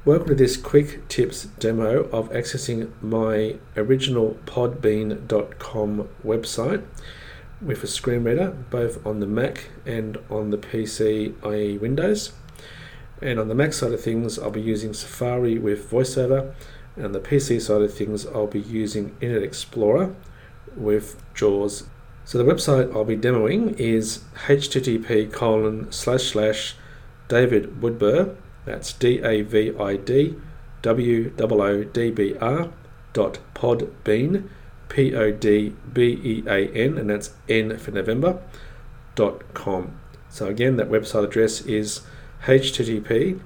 Welcome to this quick tips demo of accessing my original podbean.com website with a screen reader, both on the Mac and on the PC, i.e. Windows. And on the Mac side of things, I'll be using Safari with VoiceOver, and on the PC side of things, I'll be using Internet Explorer with JAWS. So the website I'll be demoing is http:// David that's davidwoodbr.podbean, podbean, and that's N for November, .com. So again, that website address is http://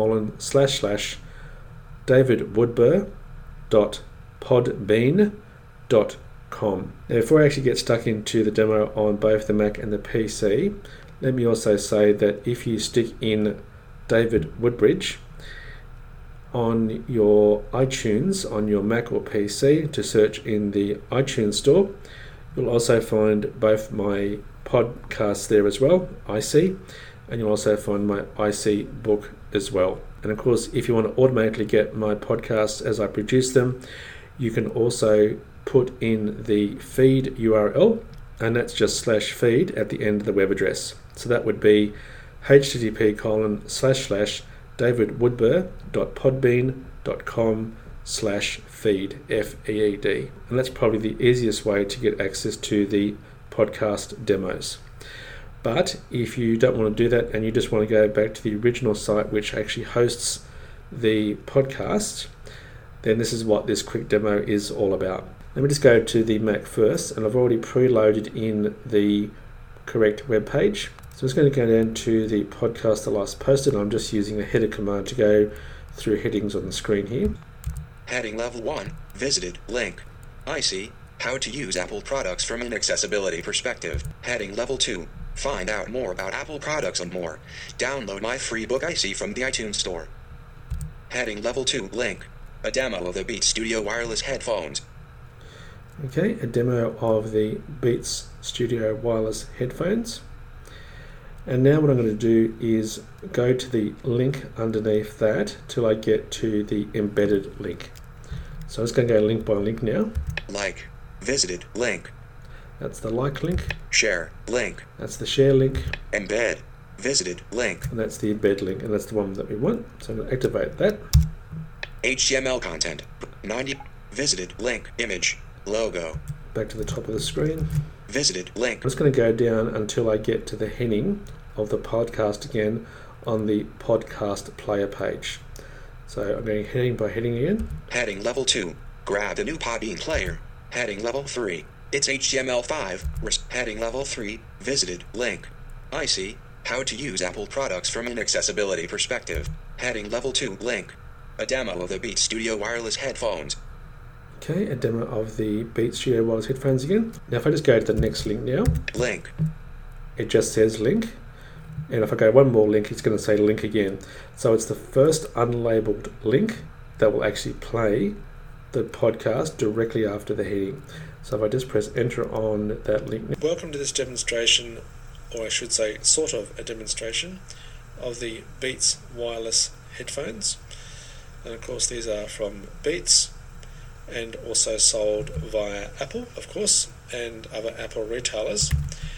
davidwoodbr.podbean.com. Now, before I actually get stuck into the demo on both the Mac and the PC, let me also say that if you stick in David Woodbridge on your iTunes, on your Mac or PC, to search in the iTunes store, you'll also find both my podcasts there as well, IC, and you'll also find my IC book as well. And of course, if you want to automatically get my podcasts as I produce them, you can also put in the feed URL, and that's just /feed at the end of the web address. So that would be http:// davidwoodbr.podbean.com/feed, FEED. And that's probably the easiest way to get access to the podcast demos. But if you don't want to do that and you just want to go back to the original site which actually hosts the podcast, then this is what this quick demo is all about. Let me just go to the Mac first, and I've already preloaded in the correct web page. So I'm just going to go down to the podcast that last posted. I'm just using a header command to go through headings on the screen here. Heading level 1, visited, link. IC, how to use Apple products from an accessibility perspective. Heading level 2, find out more about Apple products and more. Download my free book IC from the iTunes store. Heading level 2, link. A demo of the Beats Studio wireless headphones. Okay, a demo of the Beats Studio wireless headphones. And now what I'm going to do is go to the link underneath that till I get to the embedded link. So I'm just going to go link by link now. Like, visited, link. That's the like link. Share, link. That's the share link. Embed, visited, link. And that's the embed link, and that's the one that we want. So I'm going to activate that. HTML content, 90, visited, link, image, logo. Back to the top of the screen. Visited, link. I'm just going to go down until I get to the heading of the podcast again on the podcast player page. So I'm going heading by heading again. Heading level 2, grab the new Podbean player. Heading level 3, it's HTML5. Heading level 3, visited, link. IC, how to use Apple products from an accessibility perspective. Heading level 2, link. A demo of the Beats Studio wireless headphones. Okay, a demo of the Beats Studio wireless headphones again. Now if I just go to the next link now. Link. It just says link. And if I go one more link, it's going to say link again. So it's the first unlabeled link that will actually play the podcast directly after the heading. So if I just press enter on that link. Welcome to this demonstration, or I should say sort of a demonstration, of the Beats wireless headphones. And of course these are from Beats and also sold via Apple, of course, and other Apple retailers.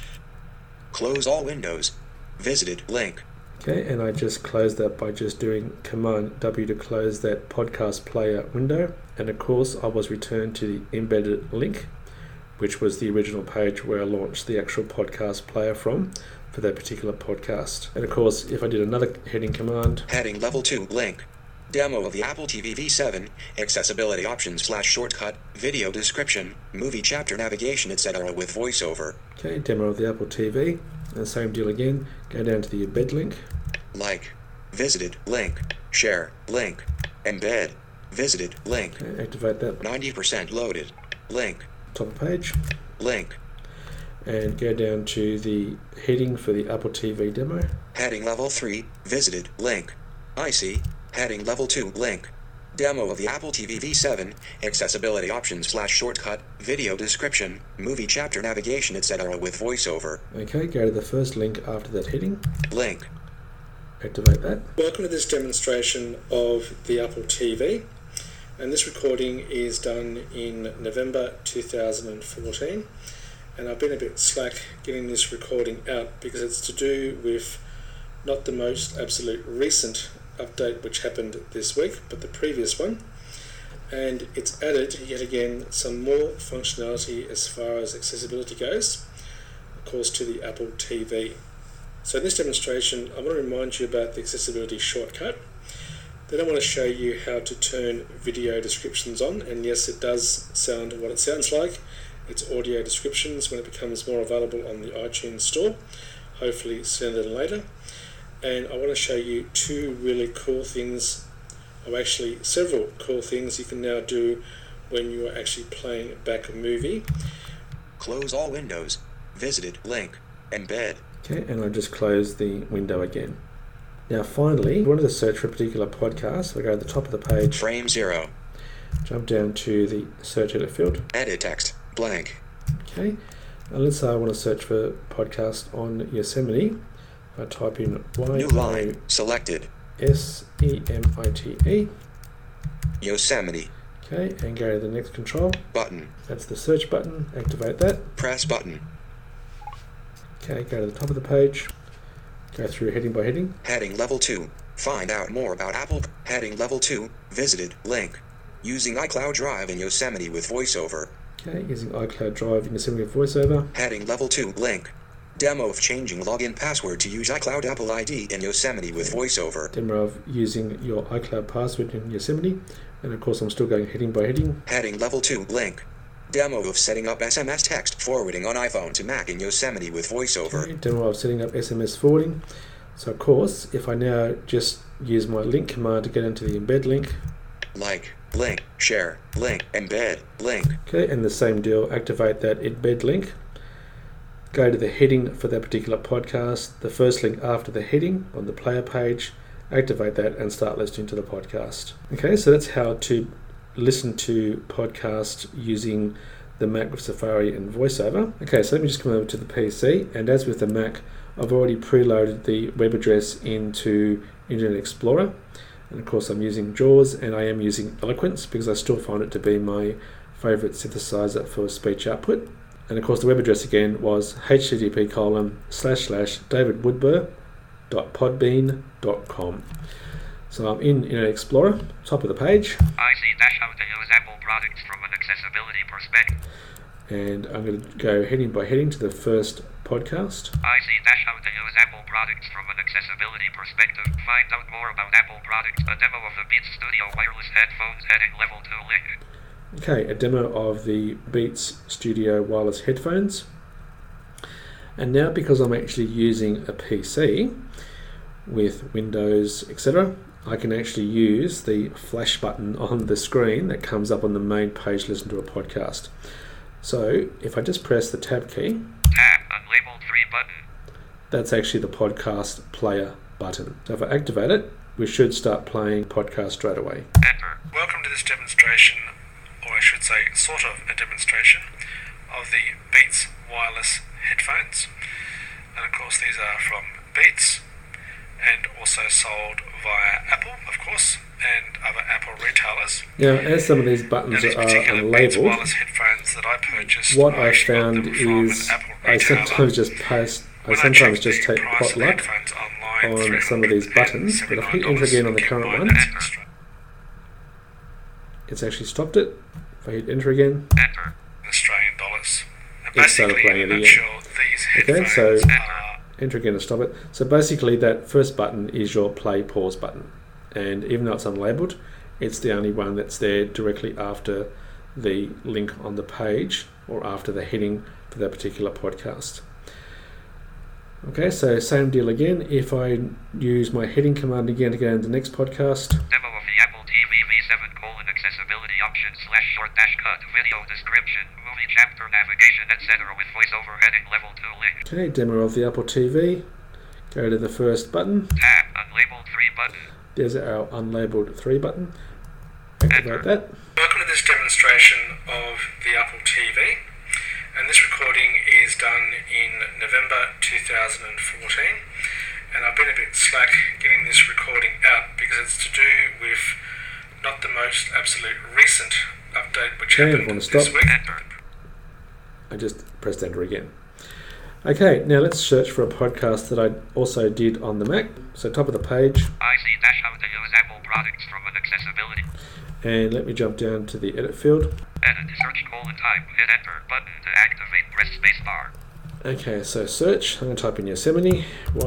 Close all windows. Visited, link. Okay, and I just closed that by just doing Command W to close that podcast player window. And of course I was returned to the embedded link, which was the original page where I launched the actual podcast player from for that particular podcast. And of course, if I did another heading command. Heading level 2, link. Demo of the Apple TV V7, accessibility options / shortcut, video description, movie chapter navigation, etc. with voiceover. Okay, demo of the Apple TV. And same deal again. Go down to the embed link. Like, visited, link, share, link, embed, visited, link. Okay, activate that. 90% loaded, link. Top of page. Link. And go down to the heading for the Apple TV demo. Heading level 3, visited, link. IC, heading level 2, link. Demo of the Apple TV V7, accessibility options / shortcut, video description, movie chapter navigation, etc. with voiceover. Okay, go to the first link after that heading. Link. Activate that. Welcome to this demonstration of the Apple TV, and this recording is done in November 2014, and I've been a bit slack getting this recording out because it's to do with not the most absolute recent update which happened this week, but the previous one, and it's added yet again some more functionality as far as accessibility goes, of course, to the Apple TV. So in this demonstration, I want to remind you about the accessibility shortcut. Then I want to show you how to turn video descriptions on, and yes, it does sound what it sounds like. It's audio descriptions when it becomes more available on the iTunes store, hopefully sooner than later. And I want to show you two really cool things, or actually several cool things you can now do when you are actually playing back a movie. Close all windows. Visited link. Embed. Okay, and I just close the window again. Now finally, if you wanted to search for a particular podcast, I go to the top of the page. Frame 0. Jump down to the search edit field. Edit text. Blank. Okay, and let's say I want to search for podcast on Yosemite. I type in New line. Selected. Yosemite. Yosemite. Okay, and go to the next control. Button. That's the search button. Activate that. Press button. Okay, go to the top of the page. Go through heading by heading. Heading level 2. Find out more about Apple. Heading level 2. Visited link. Using iCloud Drive in Yosemite with VoiceOver. Okay, using iCloud Drive in Yosemite with VoiceOver. Heading level 2 link. Demo of changing login password to use iCloud Apple ID in Yosemite with VoiceOver. Demo of using your iCloud password in Yosemite. And of course I'm still going heading by heading. Heading level 2 link. Demo of setting up SMS text forwarding on iPhone to Mac in Yosemite with VoiceOver. Okay, demo of setting up SMS forwarding. So of course, if I now just use my link command to get into the embed link. Like, link, share, link, embed, link. Okay, and the same deal, activate that embed link. Go to the heading for that particular podcast, the first link after the heading on the player page, activate that and start listening to the podcast. Okay, so that's how to listen to podcasts using the Mac with Safari and VoiceOver. Okay, so let me just come over to the PC, and as with the Mac, I've already preloaded the web address into Internet Explorer, and of course I'm using JAWS and I am using Eloquence because I still find it to be my favorite synthesizer for speech output. And of course the web address again was http://davidwoodburr.podbean.com. So I'm in Internet Explorer, top of the page. I see how to use Apple products from an accessibility perspective. And I'm going to go heading by heading to the first podcast. I see how to use Apple products from an accessibility perspective. Find out more about Apple products. A demo of the Beats Studio wireless headphones heading level 2 link. Okay, a demo of the Beats Studio wireless headphones. And now because I'm actually using a PC with Windows, etc., I can actually use the flash button on the screen that comes up on the main page to listen to a podcast. So if I just press the tab key, tab, unlabeled 3 button. That's actually the podcast player button. So if I activate it, we should start playing podcast straight away. Enter. Welcome to this demonstration, or I should say sort of a demonstration, of the Beats wireless headphones. And of course these are from Beats, and also sold via Apple, of course, and other Apple retailers. Now, as some of these buttons are unlabeled, wireless headphones that I purchased, what I found is I sometimes just take pot luck on some of these buttons, but if I hit enter again on the current one, it's actually stopped it. If I hit enter again, enter. Australian dollars. It started playing it again. Okay, so enter again to stop it. So basically that first button is your play pause button, and even though it's unlabeled, it's the only one that's there directly after the link on the page or after the heading for that particular podcast. Okay, so same deal again. If I use my heading command again to go into the next podcast, demo of the Apple TV V7 accessibility options /short-cut video description, movie chapter navigation, etc. with VoiceOver heading level 2 link. Okay, demo of the Apple TV. Go to the first button. Tab, unlabeled 3 button. There's our unlabeled 3 button. Activate that. Welcome to this demonstration of the Apple TV. And this recording is done in November 2014, And I've been a bit slack getting this recording out because it's to do with not the most absolute recent update which Okay, happened want to this stop? week. I just pressed enter again. Okay, now let's search for a podcast that I also did on the Mac. So top of the page, I see dash how to use Apple products from an accessibility. and let me jump down to the edit field. Edit, search type, hit enter button to activate, press space bar. Okay, so search, I'm going to type in Yosemite,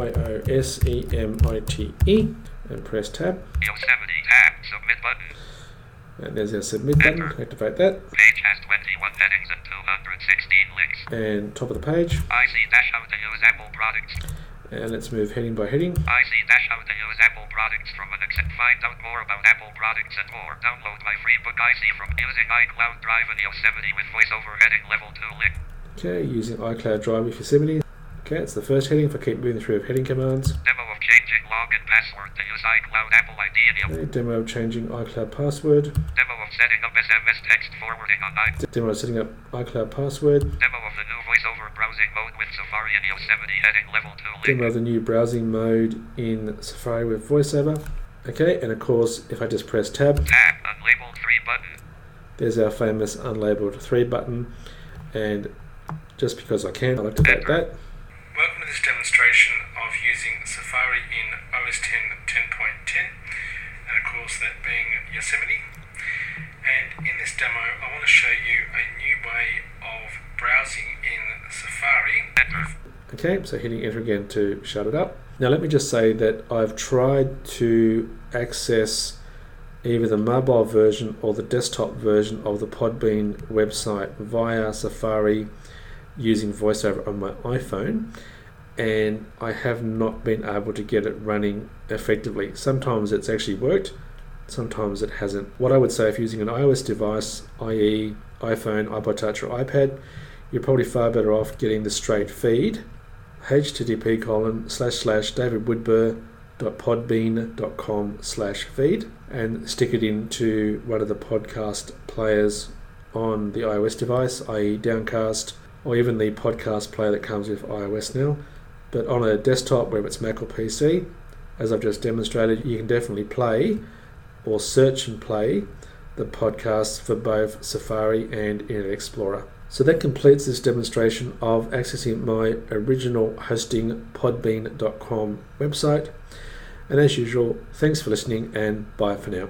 Yosemite, and press tab. Yosemite tab, submit button. And there's our submit button, activate that. Page has 21 headings and 216 links. And top of the page, I see dash how to use Apple products. and let's move heading by heading. I see dash how to use Apple products from an find out more about Apple products and more. Download my free book I see from using iCloud Drive and Yosemite with voiceover heading level 2 link. Okay, using iCloud Drive with Yosemite. Okay, it's the first heading. If I keep moving through heading commands. Demo of changing login password to use iCloud Apple ID and Okay, demo of changing iCloud password. Demo of setting up SMS text forwarding on iCloud. Demo of setting up iCloud password. Demo of the new voiceover browsing mode with Safari and Yosemite heading level 2 link. Demo of the new browsing mode in Safari with VoiceOver. Okay, and of course, if I just press tab, Tab, unlabeled 3 button. there's our famous unlabeled 3 button. And just because I can, I'll activate that. Welcome to this demonstration of using Safari in OS X 10.10, and of course that being Yosemite. And in this demo I want to show you a new way of browsing in Safari. Enter. Okay, so hitting enter again to shut it up. Now let me just say that I've tried to access either the mobile version or the desktop version of the Podbean website via Safari using VoiceOver on my iPhone, and I have not been able to get it running effectively. Sometimes it's actually worked, sometimes it hasn't. What I would say, if you're using an iOS device, i.e. iPhone, iPod Touch or iPad, you're probably far better off getting the straight feed, http://davidwoodburr.podbean.com/feed, and stick it into one of the podcast players on the iOS device, i.e. Downcast, or even the podcast player that comes with iOS now. But on a desktop, whether it's Mac or PC, as I've just demonstrated, you can definitely play or search and play the podcasts for both Safari and Internet Explorer. So that completes this demonstration of accessing my original hosting podbean.com website. And as usual, thanks for listening and bye for now.